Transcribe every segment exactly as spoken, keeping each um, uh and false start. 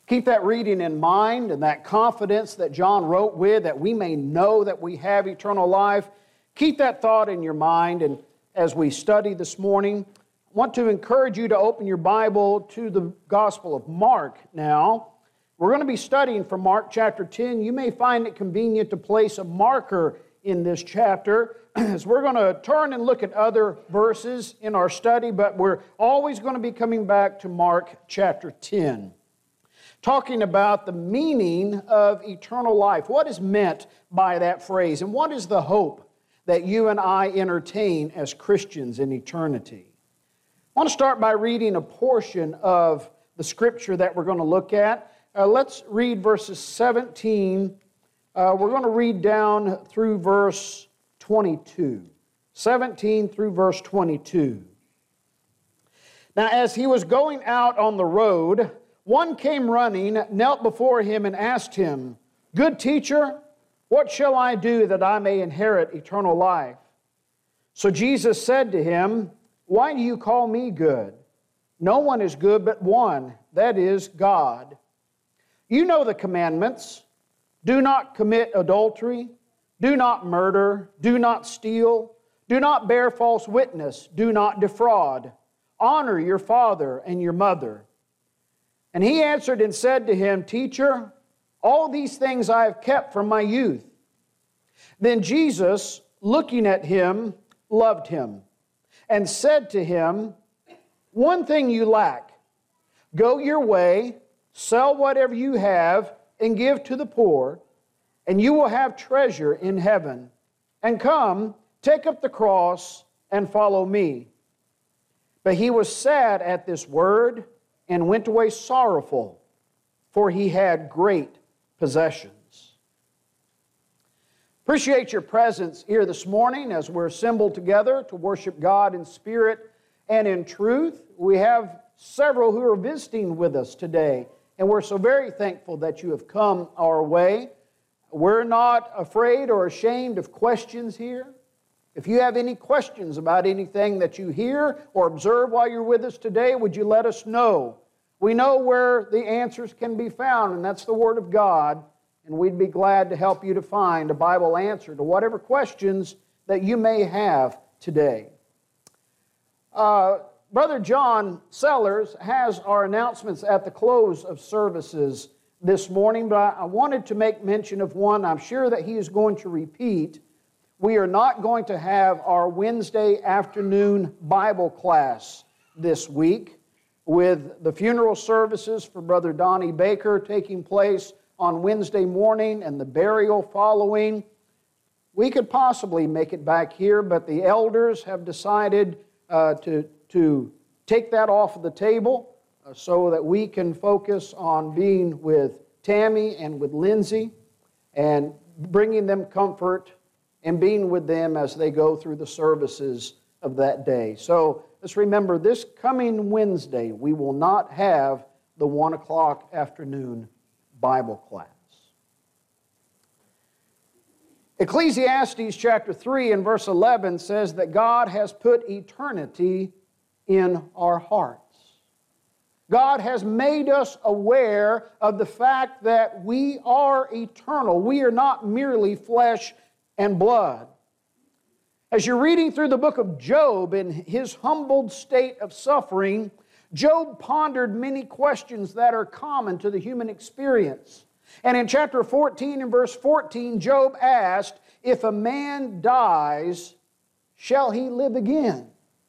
Keep that reading in mind and that confidence that John wrote with, that we may know that we have eternal life. Keep that thought in your mind. And as we study this morning, I want to encourage you to open your Bible to the Gospel of Mark now. We're going to be studying from Mark chapter ten. You may find it convenient to place a marker in this chapter, as we're going to turn and look at other verses in our study, but we're always going to be coming back to Mark chapter ten, talking about the meaning of eternal life. What is meant by that phrase, and what is the hope that you and I entertain as Christians in eternity? I want to start by reading a portion of the scripture that we're going to look at. Uh, let's read verses seventeen. Uh, we're going to read down through verse twenty-two. seventeen through verse twenty-two. Now, as he was going out on the road, one came running, knelt before him, and asked him, "Good teacher, what shall I do that I may inherit eternal life?" So Jesus said to him, "Why do you call me good? No one is good but one, that is God. You know the commandments. Do not commit adultery. Do not murder. Do not steal. Do not bear false witness. Do not defraud. Honor your father and your mother." And he answered and said to him, "Teacher, all these things I have kept from my youth." Then Jesus, looking at him, loved him, and said to him, "One thing you lack. Go your way, sell whatever you have, and give to the poor, and you will have treasure in heaven. And come, take up the cross, and follow me." But he was sad at this word, and went away sorrowful, for he had great possessions. Appreciate your presence here this morning as we're assembled together to worship God in spirit and in truth. We have several who are visiting with us today, and we're so very thankful that you have come our way. We're not afraid or ashamed of questions here. If you have any questions about anything that you hear or observe while you're with us today, would you let us know? We know where the answers can be found, and that's the Word of God, and we'd be glad to help you to find a Bible answer to whatever questions that you may have today. Uh, Brother John Sellers has our announcements at the close of services this morning, but I wanted to make mention of one I'm sure that he is going to repeat. We are not going to have our Wednesday afternoon Bible class this week, with the funeral services for Brother Donnie Baker taking place on Wednesday morning and the burial following. We could possibly make it back here, but the elders have decided uh, to to take that off of the table uh, so that we can focus on being with Tammy and with Lindsay and bringing them comfort and being with them as they go through the services of that day. So let's remember, this coming Wednesday, we will not have the one o'clock afternoon Bible class. Ecclesiastes chapter three and verse eleven says that God has put eternity in our hearts. God has made us aware of the fact that we are eternal. We are not merely flesh and blood. As you're reading through the book of Job in his humbled state of suffering, Job pondered many questions that are common to the human experience. And in chapter fourteen and verse fourteen, Job asked, "If a man dies, shall he live again?"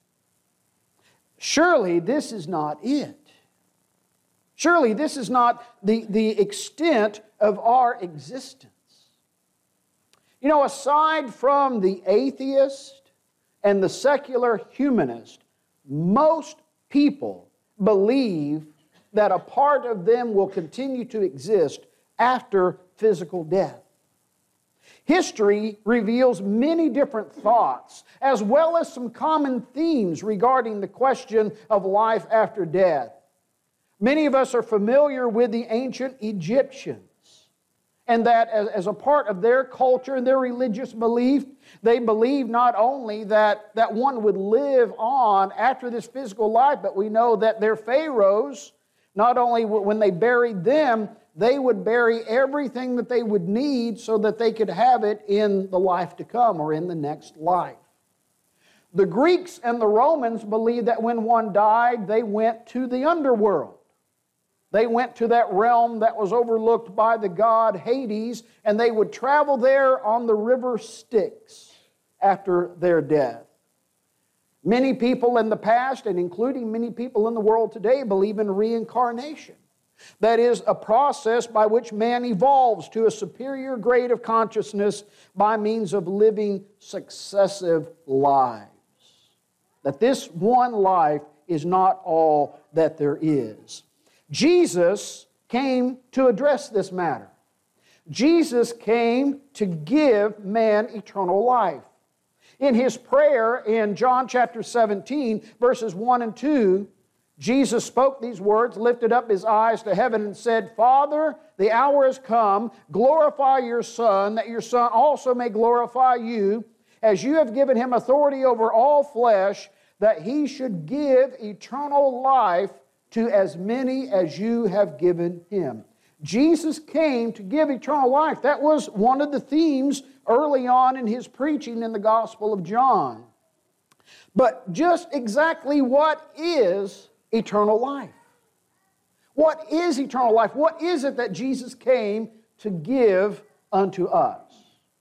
Surely this is not it. Surely this is not the, the extent of our existence. You know, aside from the atheist and the secular humanist, most people believe that a part of them will continue to exist after physical death. History reveals many different thoughts, as well as some common themes regarding the question of life after death. Many of us are familiar with the ancient Egyptians, and that as, as a part of their culture and their religious belief, they believed not only that, that one would live on after this physical life, but we know that their pharaohs Not only when they buried them, they would bury everything that they would need so that they could have it in the life to come or in the next life. The Greeks and the Romans believed that when one died, they went to the underworld. They went to that realm that was overlooked by the god Hades, and they would travel there on the river Styx after their death. Many people in the past, and including many people in the world today, believe in reincarnation. That is a process by which man evolves to a superior grade of consciousness by means of living successive lives. That this one life is not all that there is. Jesus came to address this matter. Jesus came to give man eternal life. In His prayer in John chapter seventeen, verses one and two, Jesus spoke these words, lifted up His eyes to heaven and said, Father, the hour has come, glorify your Son, that your Son also may glorify you, as you have given Him authority over all flesh, that He should give eternal life to as many as you have given Him. Jesus came to give eternal life. That was one of the themes early on in His preaching in the Gospel of John. But just exactly what is eternal life? What is eternal life? What is it that Jesus came to give unto us?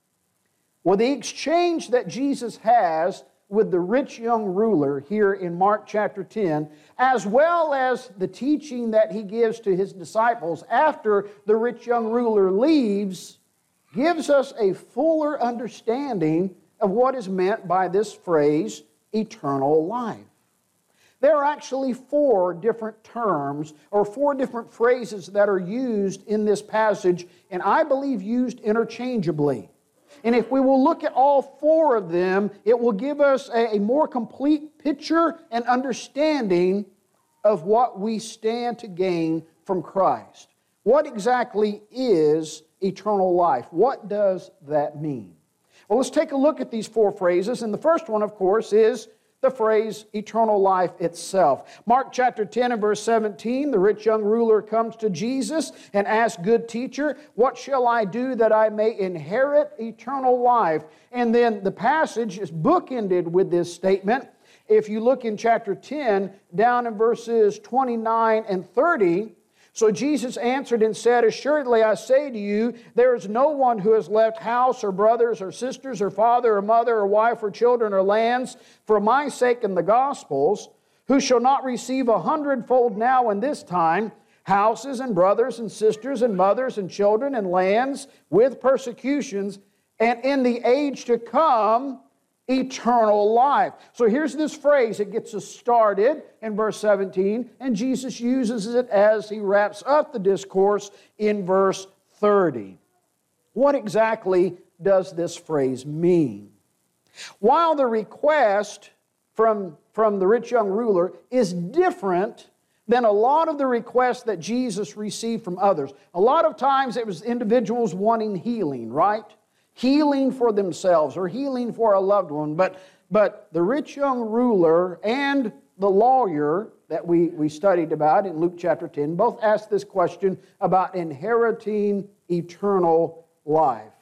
Well, the exchange that Jesus has with the rich young ruler here in Mark chapter ten, as well as the teaching that He gives to His disciples after the rich young ruler leaves, gives us a fuller understanding of what is meant by this phrase, eternal life. There are actually four different terms or four different phrases that are used in this passage, and I believe used interchangeably. And if we will look at all four of them, it will give us a, a more complete picture and understanding of what we stand to gain from Christ. What exactly is eternal life? What does that mean? Well, let's take a look at these four phrases. And the first one, of course, is the phrase eternal life itself. Mark chapter ten and verse seventeen, the rich young ruler comes to Jesus and asks, Good teacher, what shall I do that I may inherit eternal life? And then the passage is bookended with this statement. If you look in chapter ten, down in verses twenty-nine and thirty, so Jesus answered and said, Assuredly I say to you, there is no one who has left house or brothers or sisters or father or mother or wife or children or lands for my sake and the gospel's, who shall not receive a hundredfold now in this time, houses and brothers and sisters and mothers and children and lands with persecutions, and in the age to come, eternal life. So here's this phrase. It gets us started in verse seventeen, and Jesus uses it as He wraps up the discourse in verse thirty. What exactly does this phrase mean? While the request from, from the rich young ruler is different than a lot of the requests that Jesus received from others. A lot of times it was individuals wanting healing, right? Healing for themselves or healing for a loved one. But, but the rich young ruler and the lawyer that we, we studied about in Luke chapter ten both asked this question about inheriting eternal life.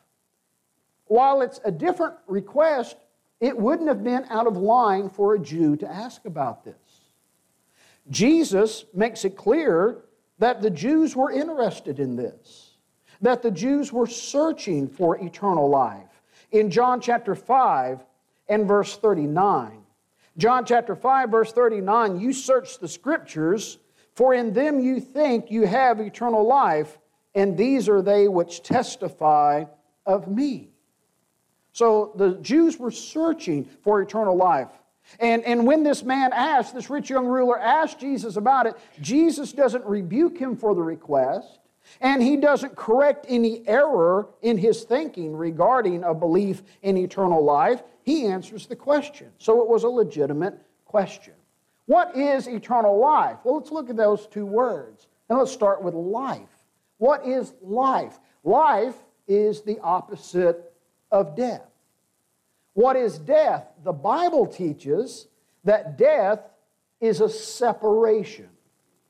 While it's a different request, it wouldn't have been out of line for a Jew to ask about this. Jesus makes it clear that the Jews were interested in this, that the Jews were searching for eternal life. In John chapter five and verse thirty-nine, John chapter five verse thirty-nine, you search the Scriptures, for in them you think you have eternal life, and these are they which testify of me. So the Jews were searching for eternal life. And, and when this man asked, this rich young ruler asked Jesus about it, Jesus doesn't rebuke him for the request, and He doesn't correct any error in his thinking regarding a belief in eternal life. He answers the question. So it was a legitimate question. What is eternal life? Well, let's look at those two words. And let's start with life. What is life? Life is the opposite of death. What is death? The Bible teaches that death is a separation.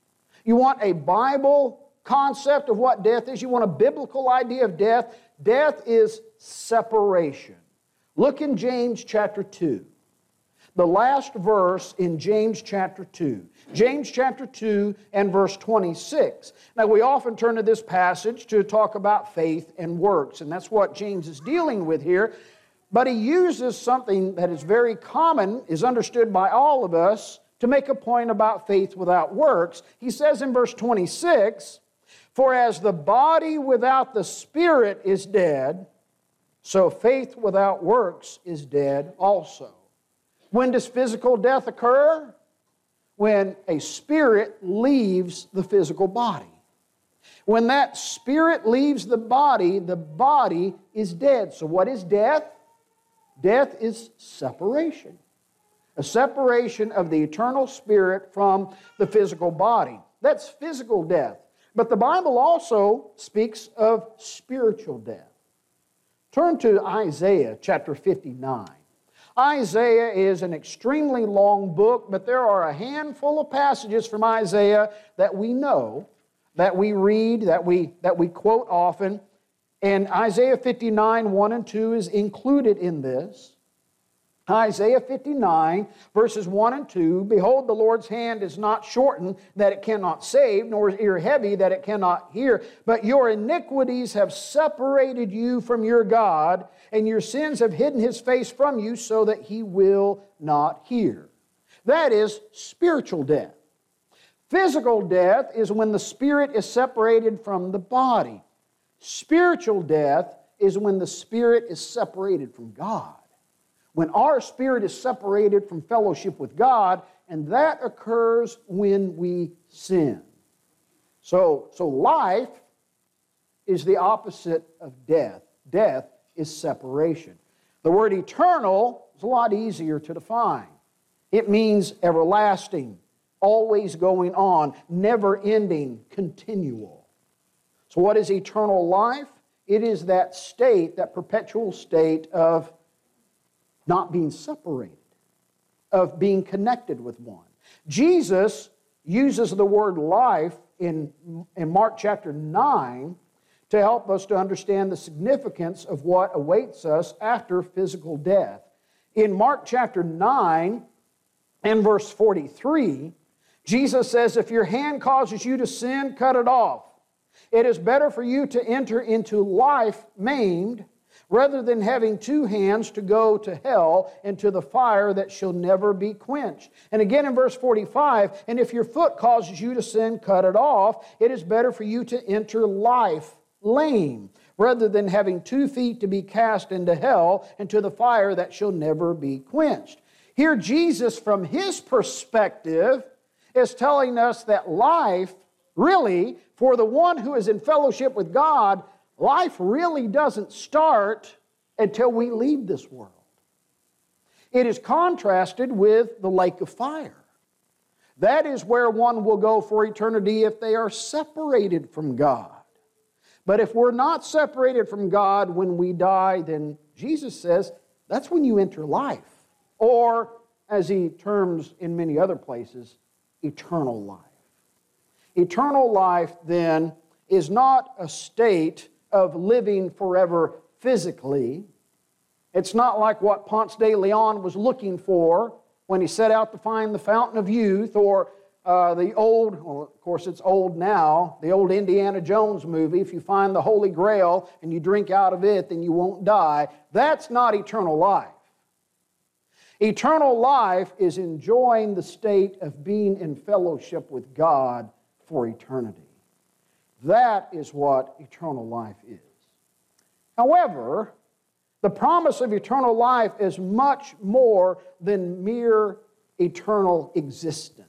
You want a Bible concept of what death is? You want a biblical idea of death? Death is separation. Look in James chapter two. The last verse in James chapter two. James chapter two and verse twenty-six. Now we often turn to this passage to talk about faith and works, and that's what James is dealing with here. But he uses something that is very common, is understood by all of us, to make a point about faith without works. He says in verse twenty-six, "For as the body without the spirit is dead, so faith without works is dead also." When does physical death occur? When a spirit leaves the physical body. When that spirit leaves the body, the body is dead. So what is death? Death is separation. A separation of the eternal spirit from the physical body. That's physical death. But the Bible also speaks of spiritual death. Turn to Isaiah chapter fifty-nine. Isaiah is an extremely long book, but there are a handful of passages from Isaiah that we know, that we read, that we, that we quote often. And Isaiah fifty-nine, one and two is included in this. Isaiah fifty-nine, verses one and two, "Behold, the Lord's hand is not shortened, that it cannot save, nor his ear heavy, that it cannot hear. But your iniquities have separated you from your God, and your sins have hidden His face from you, so that He will not hear." That is spiritual death. Physical death is when the spirit is separated from the body. Spiritual death is when the spirit is separated from God. When our spirit is separated from fellowship with God, and that occurs when we sin. So, so life is the opposite of death. Death is separation. The word eternal is a lot easier to define. It means everlasting, always going on, never ending, continual. So what is eternal life? It is that state, that perpetual state of not being separated, of being connected with one. Jesus uses the word life in, in Mark chapter nine to help us to understand the significance of what awaits us after physical death. In Mark chapter nine and verse forty-three, Jesus says, "If your hand causes you to sin, cut it off. It is better for you to enter into life maimed, rather than having two hands to go to hell and to the fire that shall never be quenched." And again in verse forty-five, "And if your foot causes you to sin, cut it off. It is better for you to enter life lame, rather than having two feet to be cast into hell and to the fire that shall never be quenched." Here Jesus, from His perspective, is telling us that life, really, for the one who is in fellowship with God, life really doesn't start until we leave this world. It is contrasted with the lake of fire. That is where one will go for eternity if they are separated from God. But if we're not separated from God when we die, then Jesus says that's when you enter life. Or, as He terms in many other places, eternal life. Eternal life, then, is not a state of living forever physically. It's not like what Ponce de Leon was looking for when he set out to find the fountain of youth, or uh, the old, well, of course it's old now, the old Indiana Jones movie, if you find the Holy Grail and you drink out of it, then you won't die. That's not eternal life. Eternal life is enjoying the state of being in fellowship with God for eternity. That is what eternal life is. However, the promise of eternal life is much more than mere eternal existence.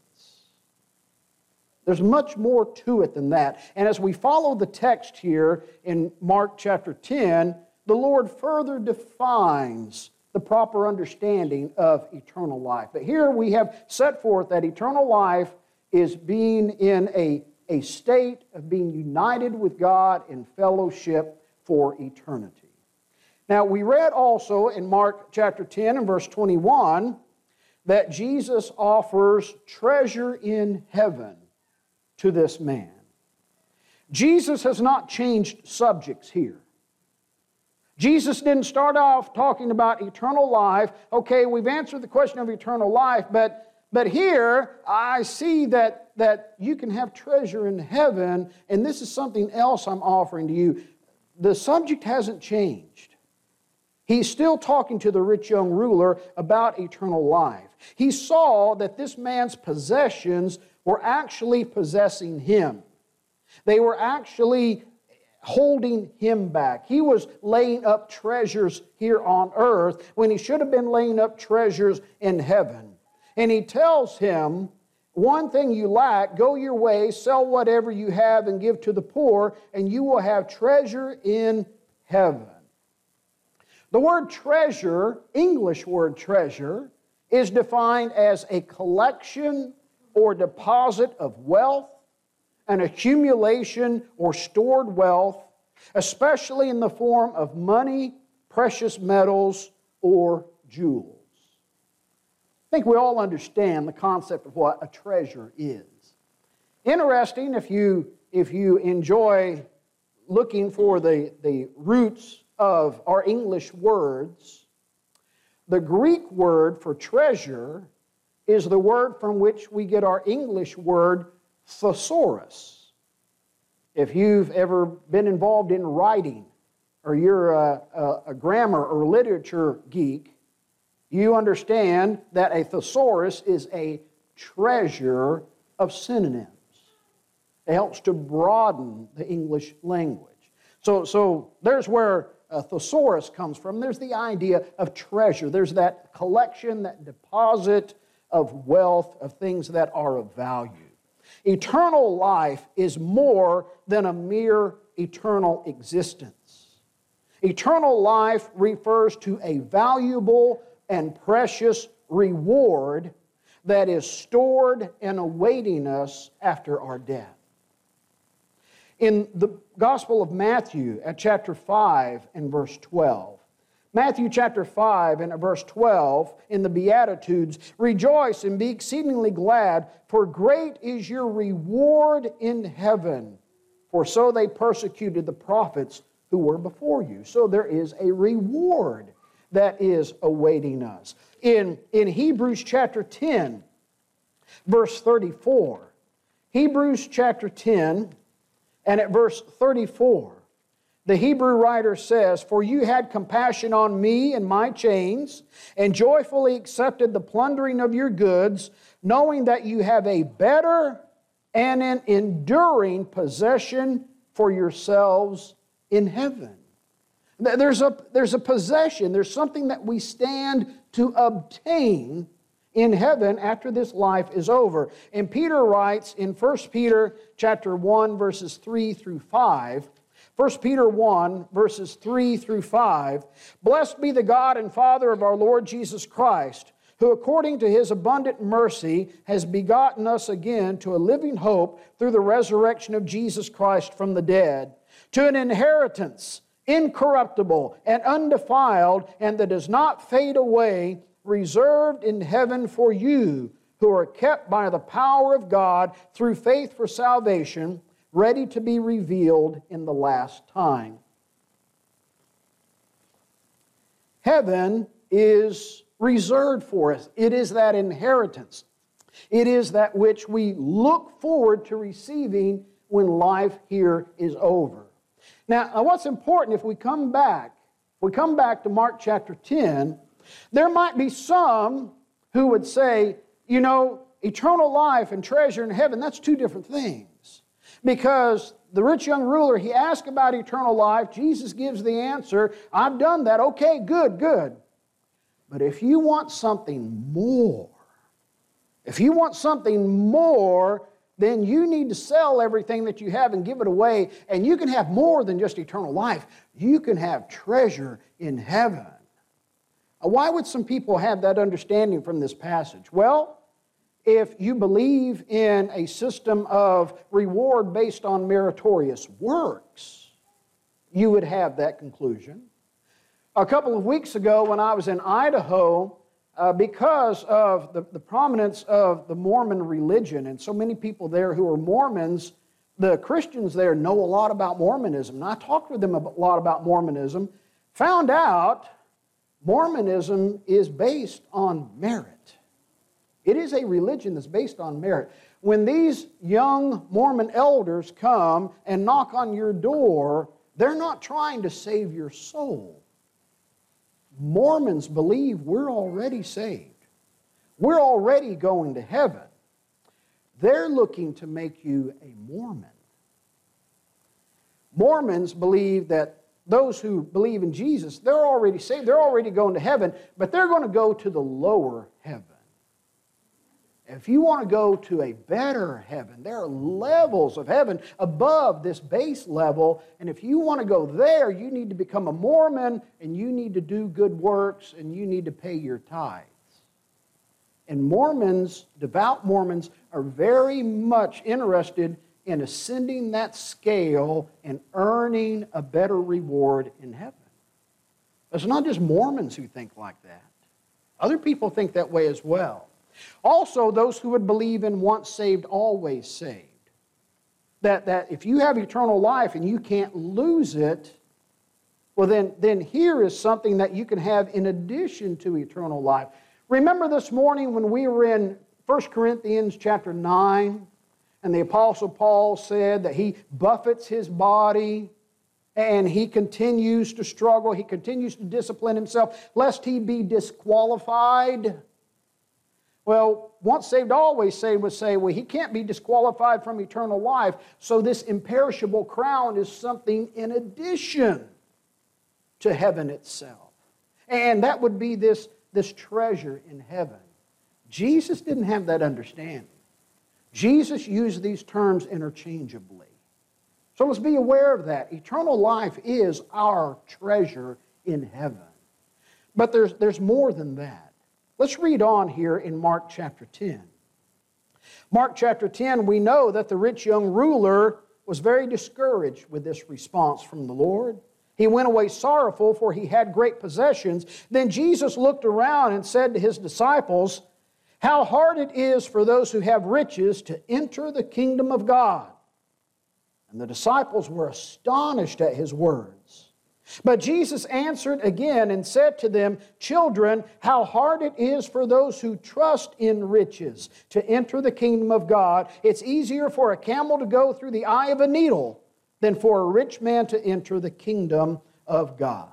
There's much more to it than that. And as we follow the text here in Mark chapter ten, the Lord further defines the proper understanding of eternal life. But here we have set forth that eternal life is being in a, a state of being united with God in fellowship for eternity. Now, we read also in Mark chapter ten and verse twenty-one that Jesus offers treasure in heaven to this man. Jesus has not changed subjects here. Jesus didn't start off talking about eternal life. Okay, we've answered the question of eternal life, but, but here I see that, that you can have treasure in heaven, and this is something else I'm offering to you. The subject hasn't changed. He's still talking to the rich young ruler about eternal life. He saw that this man's possessions were actually possessing him. They were actually holding him back. He was laying up treasures here on earth when he should have been laying up treasures in heaven. And he tells him, one thing you lack, go your way, sell whatever you have and give to the poor, and you will have treasure in heaven. The word treasure, English word treasure, is defined as a collection or deposit of wealth, an accumulation or stored wealth, especially in the form of money, precious metals, or jewels. I think we all understand the concept of what a treasure is. Interesting, if you, if you enjoy looking for the, the roots of our English words, the Greek word for treasure is the word from which we get our English word thesaurus. If you've ever been involved in writing, or you're a, a, a grammar or literature geek, you understand that a thesaurus is a treasure of synonyms. It helps to broaden the English language. So, so there's where a thesaurus comes from. There's the idea of treasure. There's that collection, that deposit of wealth, of things that are of value. Eternal life is more than a mere eternal existence. Eternal life refers to a valuable and precious reward that is stored and awaiting us after our death. In the Gospel of Matthew at chapter five and verse twelve, Matthew chapter five and at verse twelve, in the Beatitudes, rejoice and be exceedingly glad, for great is your reward in heaven. For so they persecuted the prophets who were before you. So there is a reward that is awaiting us. In, in Hebrews chapter ten, verse thirty-four, Hebrews chapter ten and at verse thirty-four, the Hebrew writer says, for you had compassion on me and my chains, and joyfully accepted the plundering of your goods, knowing that you have a better and an enduring possession for yourselves in heaven. There's a, there's a possession, there's something that we stand to obtain in heaven after this life is over. And Peter writes in First Peter chapter one, verses three through five, First Peter one, verses three through five, blessed be the God and Father of our Lord Jesus Christ, who according to His abundant mercy has begotten us again to a living hope through the resurrection of Jesus Christ from the dead, to an inheritance incorruptible and undefiled, and that does not fade away, reserved in heaven for you, who are kept by the power of God through faith for salvation, ready to be revealed in the last time. Heaven is reserved for us. It is that inheritance. It is that which we look forward to receiving when life here is over. Now, what's important, if we come back, if we come back to Mark chapter ten, there might be some who would say, you know, eternal life and treasure in heaven, that's two different things. Because the rich young ruler, he asked about eternal life. Jesus gives the answer, I've done that. Okay, good, good. But if you want something more, if you want something more, then you need to sell everything that you have and give it away, and you can have more than just eternal life. You can have treasure in heaven. Why would some people have that understanding from this passage? Well, if you believe in a system of reward based on meritorious works, you would have that conclusion. A couple of weeks ago when I was in Idaho, uh, because of the, the prominence of the Mormon religion and so many people there who are Mormons, the Christians there know a lot about Mormonism. And I talked with them a lot about Mormonism, found out Mormonism is based on merit. It is a religion that's based on merit. When these young Mormon elders come and knock on your door, they're not trying to save your soul. Mormons believe we're already saved. We're already going to heaven. They're looking to make you a Mormon. Mormons believe that those who believe in Jesus, they're already saved, they're already going to heaven, but they're going to go to the lower heaven. If you want to go to a better heaven, there are levels of heaven above this base level, and if you want to go there, you need to become a Mormon, and you need to do good works, and you need to pay your tithes. And Mormons, devout Mormons, are very much interested in ascending that scale and earning a better reward in heaven. It's not just Mormons who think like that. Other people think that way as well. Also, those who would believe in once saved, always saved. That, that if you have eternal life and you can't lose it, well then, then here is something that you can have in addition to eternal life. Remember this morning when we were in First Corinthians chapter nine, and the Apostle Paul said that he buffets his body and he continues to struggle, he continues to discipline himself, lest he be disqualified. Well, once saved, always saved would say, well, he can't be disqualified from eternal life, so this imperishable crown is something in addition to heaven itself. And that would be this, this treasure in heaven. Jesus didn't have that understanding. Jesus used these terms interchangeably. So let's be aware of that. Eternal life is our treasure in heaven. But there's, there's more than that. Let's read on here in Mark chapter ten. Mark chapter ten, we know that the rich young ruler was very discouraged with this response from the Lord. He went away sorrowful, for he had great possessions. Then Jesus looked around and said to his disciples, "How hard it is for those who have riches to enter the kingdom of God." And the disciples were astonished at his words. But Jesus answered again and said to them, "Children, how hard it is for those who trust in riches to enter the kingdom of God. It's easier for a camel to go through the eye of a needle than for a rich man to enter the kingdom of God."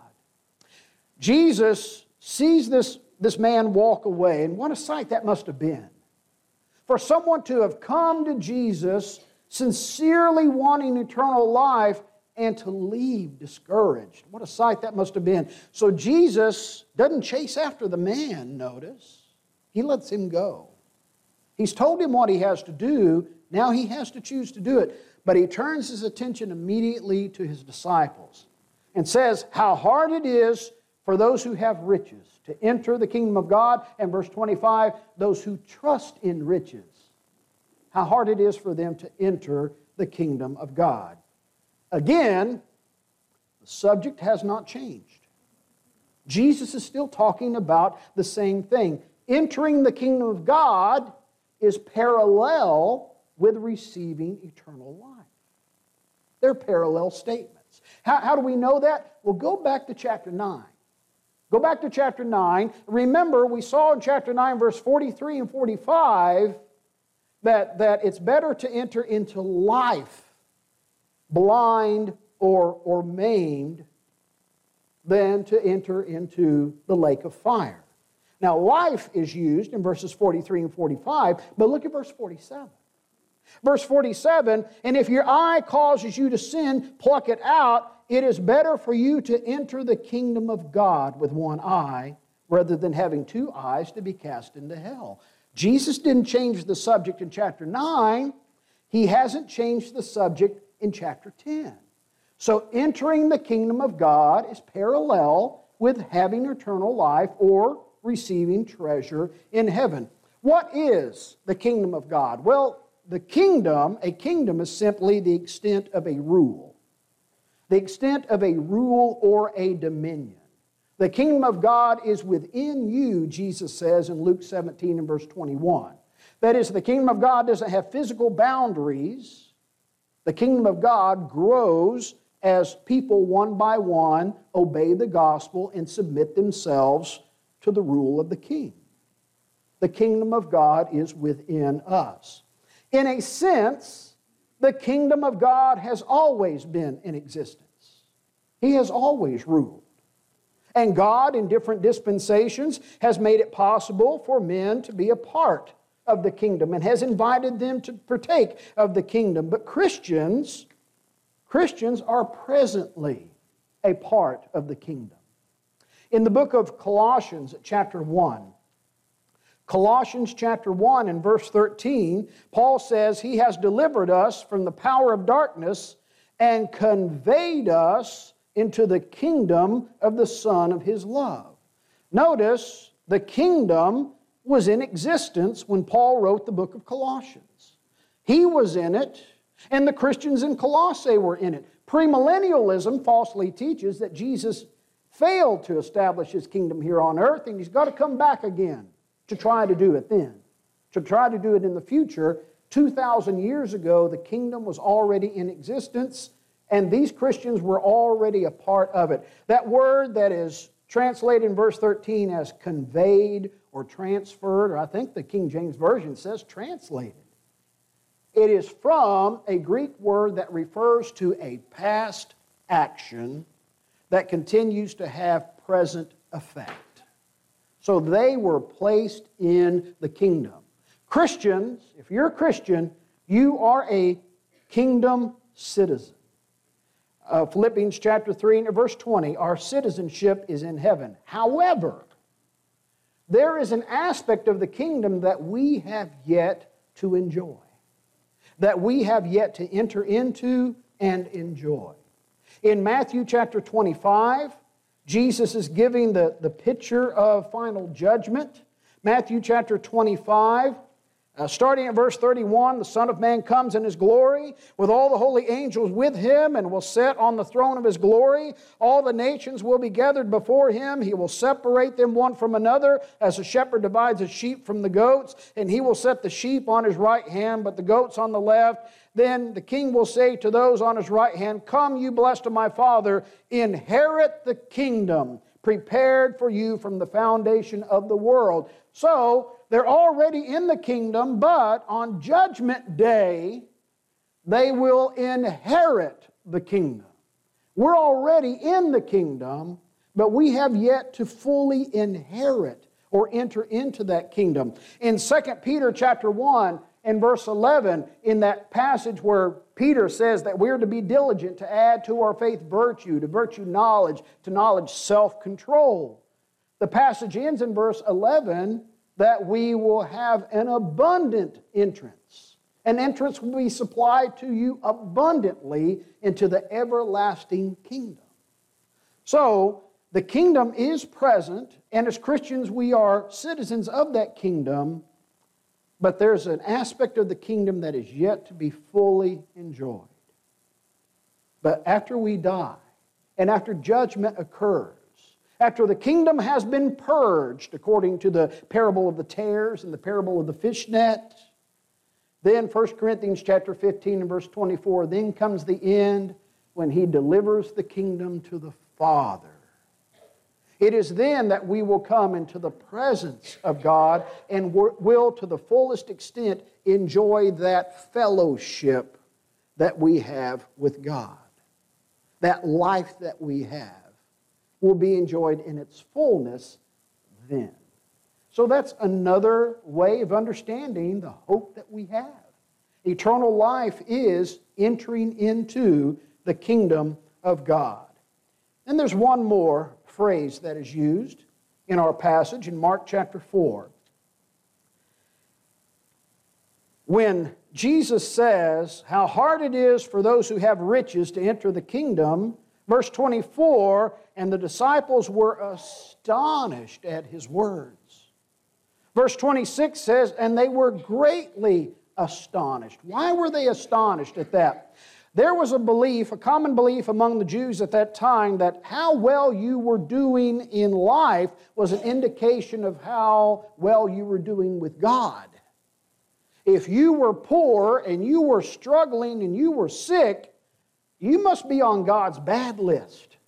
Jesus sees this, this man walk away, and what a sight that must have been. For someone to have come to Jesus sincerely wanting eternal life and to leave discouraged. What a sight that must have been. So Jesus doesn't chase after the man, notice. He lets him go. He's told him what he has to do. Now he has to choose to do it. But he turns his attention immediately to his disciples and says how hard it is for those who have riches to enter the kingdom of God. And verse twenty-five, those who trust in riches, how hard it is for them to enter the kingdom of God. Again, the subject has not changed. Jesus is still talking about the same thing. Entering the kingdom of God is parallel with receiving eternal life. They're parallel statements. How, how do we know that? Well, go back to chapter nine. Go back to chapter nine. Remember, we saw in chapter nine, verse forty-three and forty-five, that, that it's better to enter into life blind or, or maimed than to enter into the lake of fire. Now, life is used in verses forty-three and forty-five, but look at verse forty-seven. Verse forty-seven, "And if your eye causes you to sin, pluck it out. It is better for you to enter the kingdom of God with one eye, rather than having two eyes to be cast into hell." Jesus didn't change the subject in chapter nine. He hasn't changed the subject in chapter ten. So entering the kingdom of God is parallel with having eternal life or receiving treasure in heaven. What is the kingdom of God? Well, the kingdom, a kingdom is simply the extent of a rule. The extent of a rule or a dominion. The kingdom of God is within you, Jesus says in Luke seventeen and verse twenty-one. That is, the kingdom of God doesn't have physical boundaries. The kingdom of God grows as people one by one obey the gospel and submit themselves to the rule of the king. The kingdom of God is within us. In a sense, the kingdom of God has always been in existence. He has always ruled. And God, in different dispensations, has made it possible for men to be a part of the kingdom and has invited them to partake of the kingdom. But Christians, Christians are presently a part of the kingdom. In the book of Colossians, chapter one, Colossians chapter one and verse thirteen, Paul says, He has delivered us from the power of darkness and conveyed us into the kingdom of the Son of His love. Notice, the kingdom was in existence when Paul wrote the book of Colossians. He was in it, and the Christians in Colossae were in it. Premillennialism falsely teaches that Jesus failed to establish His kingdom here on earth, and He's got to come back again to try to do it then, to try to do it in the future. two thousand years ago, the kingdom was already in existence, and these Christians were already a part of it. That word that is translated in verse thirteen as conveyed or transferred, or I think the King James Version says translated. It is from a Greek word that refers to a past action that continues to have present effect. So they were placed in the kingdom. Christians, if you're a Christian, you are a kingdom citizen. Uh, Philippians chapter three and verse twenty, our citizenship is in heaven. However, there is an aspect of the kingdom that we have yet to enjoy, that we have yet to enter into and enjoy. In Matthew chapter twenty-five, Jesus is giving the, the picture of final judgment. Matthew chapter twenty-five, Uh, starting at verse thirty-one, the Son of Man comes in His glory with all the holy angels with Him and will sit on the throne of His glory. All the nations will be gathered before Him. He will separate them one from another as a shepherd divides the sheep from the goats. And He will set the sheep on His right hand, but the goats on the left. Then the King will say to those on His right hand, Come, you blessed of my Father, inherit the kingdom prepared for you from the foundation of the world. So, they're already in the kingdom, but on Judgment Day, they will inherit the kingdom. We're already in the kingdom, but we have yet to fully inherit or enter into that kingdom. In Second Peter chapter one and verse eleven, in that passage where Peter says that we're to be diligent to add to our faith virtue, to virtue knowledge, to knowledge self-control. The passage ends in verse eleven, that we will have an abundant entrance. An entrance will be supplied to you abundantly into the everlasting kingdom. So, the kingdom is present, and as Christians we are citizens of that kingdom, but there's an aspect of the kingdom that is yet to be fully enjoyed. But after we die, and after judgment occurs, after the kingdom has been purged, according to the parable of the tares and the parable of the fish net, then First Corinthians chapter fifteen and verse twenty-four, then comes the end when He delivers the kingdom to the Father. It is then that we will come into the presence of God and will to the fullest extent enjoy that fellowship that we have with God. That life that we have will be enjoyed in its fullness then. So that's another way of understanding the hope that we have. Eternal life is entering into the kingdom of God. And there's one more phrase that is used in our passage in Mark chapter four. When Jesus says how hard it is for those who have riches to enter the kingdom, verse twenty-four, and the disciples were astonished at His words. Verse twenty-six says, and they were greatly astonished. Why were they astonished at that? There was a belief, a common belief among the Jews at that time, that how well you were doing in life was an indication of how well you were doing with God. If you were poor and you were struggling and you were sick, you must be on God's bad list.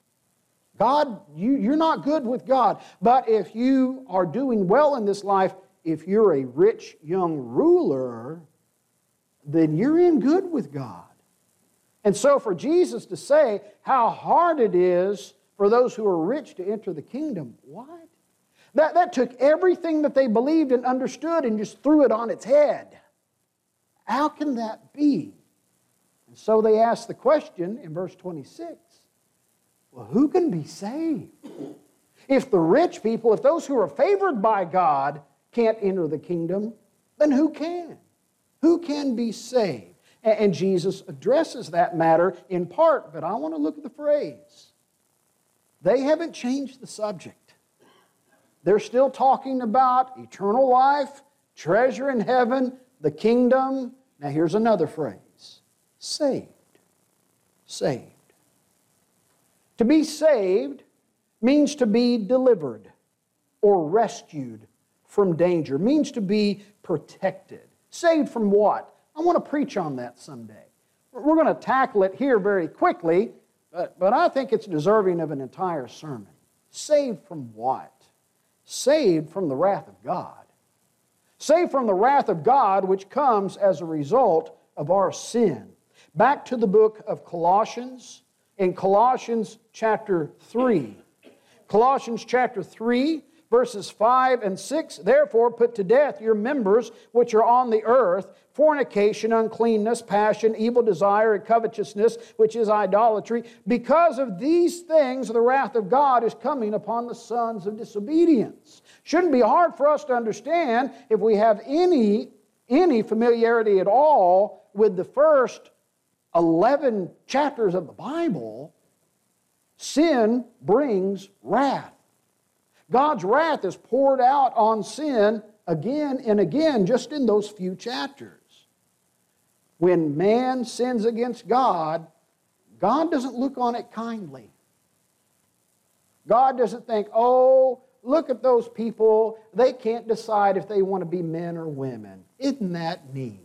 God, you, you're not good with God. But if you are doing well in this life, if you're a rich young ruler, then you're in good with God. And so for Jesus to say how hard it is for those who are rich to enter the kingdom, what? That, that took everything that they believed and understood and just threw it on its head. How can that be? And so they asked the question in verse twenty-six, well, who can be saved? If the rich people, if those who are favored by God can't enter the kingdom, then who can? Who can be saved? And Jesus addresses that matter in part, but I want to look at the phrase. They haven't changed the subject. They're still talking about eternal life, treasure in heaven, the kingdom. Now here's another phrase. Saved. Saved. To be saved means to be delivered or rescued from danger. Means to be protected. Saved from what? I want to preach on that someday. We're going to tackle it here very quickly, but, but I think it's deserving of an entire sermon. Saved from what? Saved from the wrath of God. Saved from the wrath of God which comes as a result of our sin. Back to the book of Colossians, in Colossians chapter three. Colossians chapter three, verses five and six, therefore put to death your members which are on the earth, fornication, uncleanness, passion, evil desire, and covetousness, which is idolatry. Because of these things, the wrath of God is coming upon the sons of disobedience. Shouldn't be hard for us to understand if we have any, any familiarity at all with the first eleven chapters of the Bible. Sin brings wrath. God's wrath is poured out on sin again and again just in those few chapters. When man sins against God, God doesn't look on it kindly. God doesn't think, oh, look at those people. They can't decide if they want to be men or women. Isn't that neat?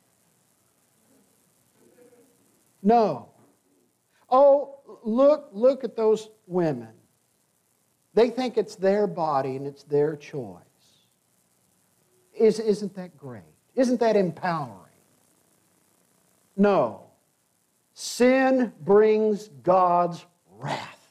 No. Oh, look, look at those women. They think it's their body and it's their choice. Is, isn't that great? Isn't that empowering? No. Sin brings God's wrath.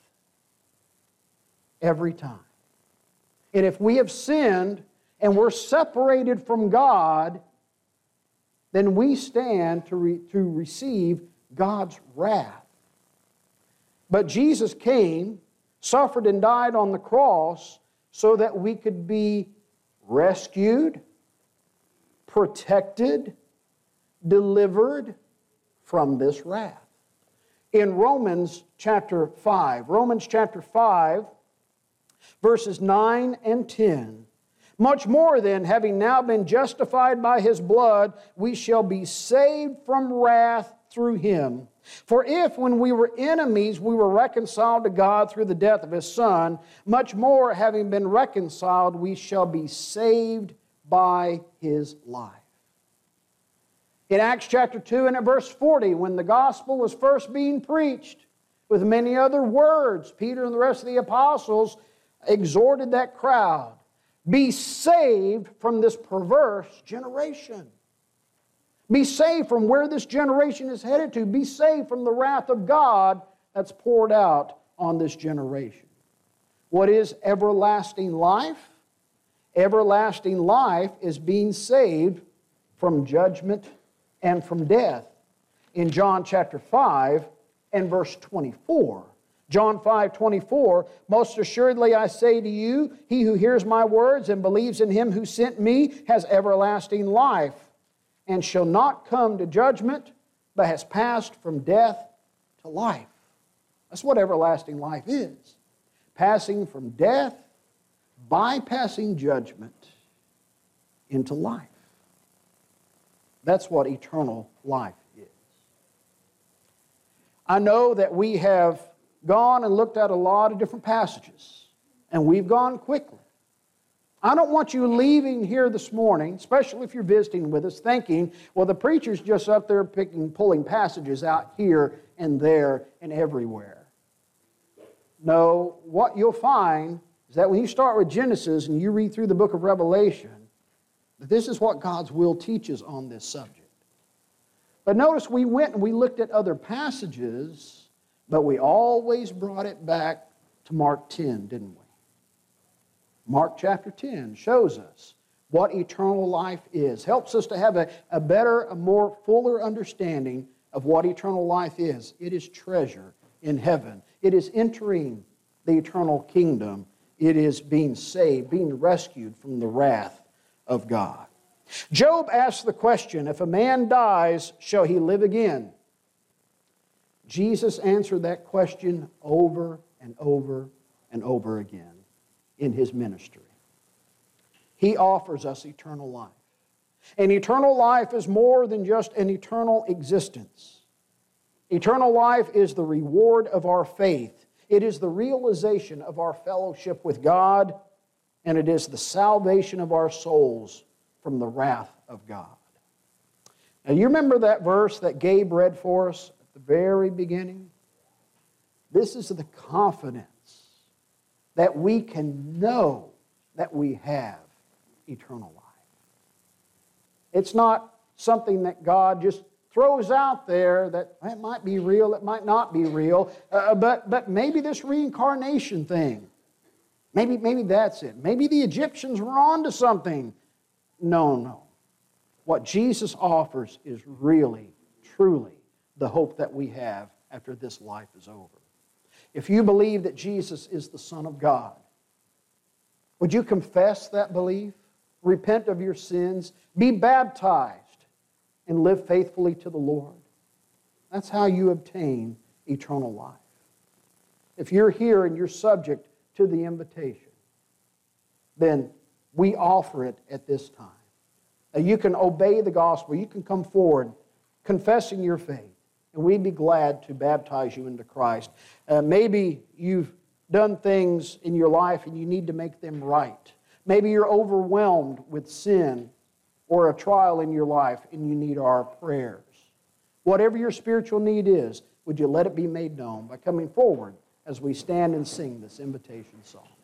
Every time. And if we have sinned and we're separated from God, then we stand to, re, to receive God's wrath. But Jesus came, suffered and died on the cross so that we could be rescued, protected, delivered from this wrath. In Romans chapter five, Romans chapter five, verses nine and ten, much more then, having now been justified by His blood, we shall be saved from wrath through Him. For if, when we were enemies, we were reconciled to God through the death of His Son, much more, having been reconciled, we shall be saved by His life. In Acts chapter two and at verse forty, when the gospel was first being preached, with many other words, Peter and the rest of the apostles exhorted that crowd, be saved from this perverse generation. Be saved from where this generation is headed to. Be saved from the wrath of God that's poured out on this generation. What is everlasting life? Everlasting life is being saved from judgment and from death. In John chapter five and verse twenty-four. John five twenty-four, most assuredly I say to you, he who hears my words and believes in Him who sent me has everlasting life, and shall not come to judgment, but has passed from death to life. That's what everlasting life is. Passing from death, bypassing judgment, into life. That's what eternal life is. I know that we have gone and looked at a lot of different passages, and we've gone quickly. I don't want you leaving here this morning, especially if you're visiting with us, thinking, well, the preacher's just up there picking, pulling passages out here and there and everywhere. No, what you'll find is that when you start with Genesis and you read through the book of Revelation, that this is what God's will teaches on this subject. But notice we went and we looked at other passages, but we always brought it back to Mark ten, didn't we? Mark chapter ten shows us what eternal life is, helps us to have a, a better, a more fuller understanding of what eternal life is. It is treasure in heaven. It is entering the eternal kingdom. It is being saved, being rescued from the wrath of God. Job asked the question, if a man dies, shall he live again? Jesus answered that question over and over and over again in his ministry. He offers us eternal life. And eternal life is more than just an eternal existence. Eternal life is the reward of our faith. It is the realization of our fellowship with God, and it is the salvation of our souls from the wrath of God. Now, you remember that verse that Gabe read for us at the very beginning? This is the confidence that we can know that we have eternal life. It's not something that God just throws out there that it might be real, it might not be real, uh, but, but maybe this reincarnation thing, maybe, maybe that's it. Maybe the Egyptians were on to something. No, no. What Jesus offers is really, truly the hope that we have after this life is over. If you believe that Jesus is the Son of God, would you confess that belief? Repent of your sins, be baptized, and live faithfully to the Lord? That's how you obtain eternal life. If you're here and you're subject to the invitation, then we offer it at this time. Now, you can obey the gospel. You can come forward confessing your faith, and we'd be glad to baptize you into Christ. Uh, maybe you've done things in your life and you need to make them right. Maybe you're overwhelmed with sin or a trial in your life and you need our prayers. Whatever your spiritual need is, would you let it be made known by coming forward as we stand and sing this invitation song?